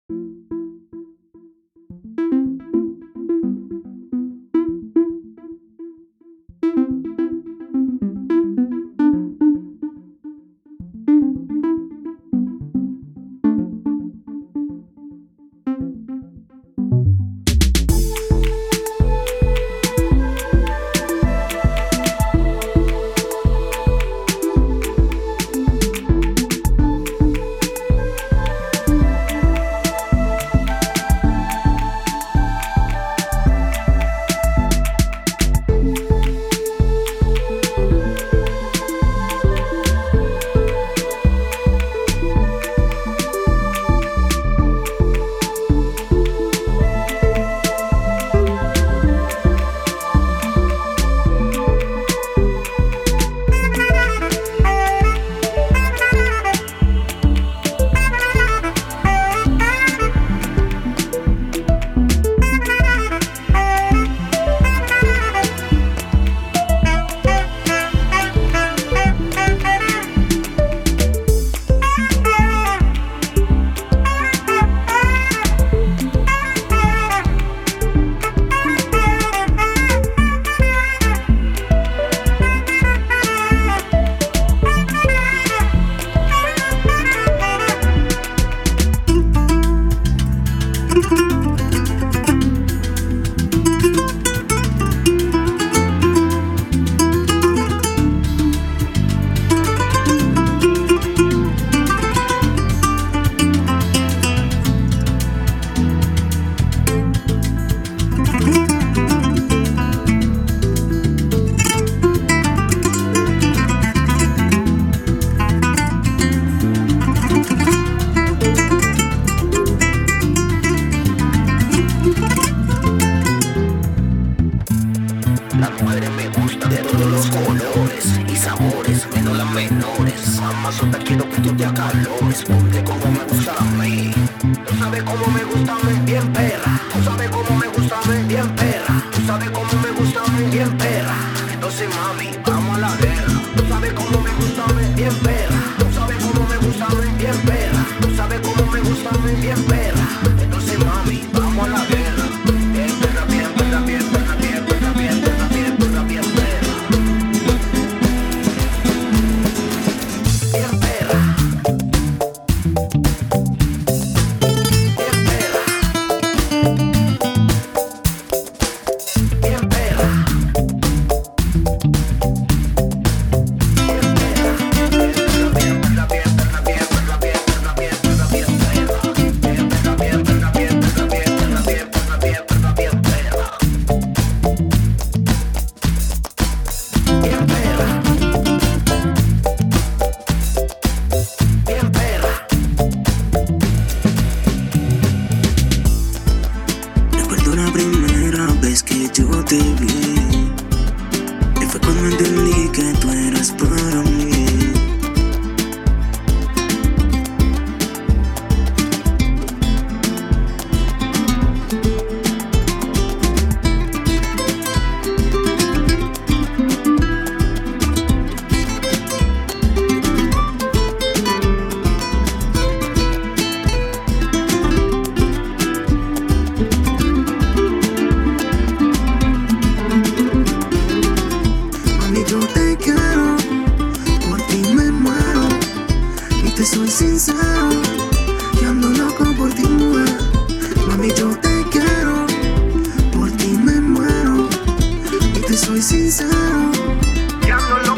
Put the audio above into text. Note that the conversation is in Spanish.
Solo te quiero que tú te acalores, ponte como me gusta a mí. Tú sabes cómo me gusta a mí, bien perra. Tú sabes cómo me gusta a mí, bien perra. Tú sabes cómo me gusta a mí, bien perra. Entonces mami, vamos a la guerra. Tú sabes cómo me gusta a mí, bien perra. Tú sabes cómo me gusta a mí, bien perra. Tú sabes cómo me gusta a mí, bien perra. Entonces mami, vamos a la guerra. Bien perra, bien perra, bien perra, bien perra, bien perra, bien perra, bien perra. Te vi y fue cuando entendí que tú eras para mí. Te soy sincero, que ando loco por ti, mujer. Mami, yo te quiero, por ti me muero. Y te soy sincero, que ando loco.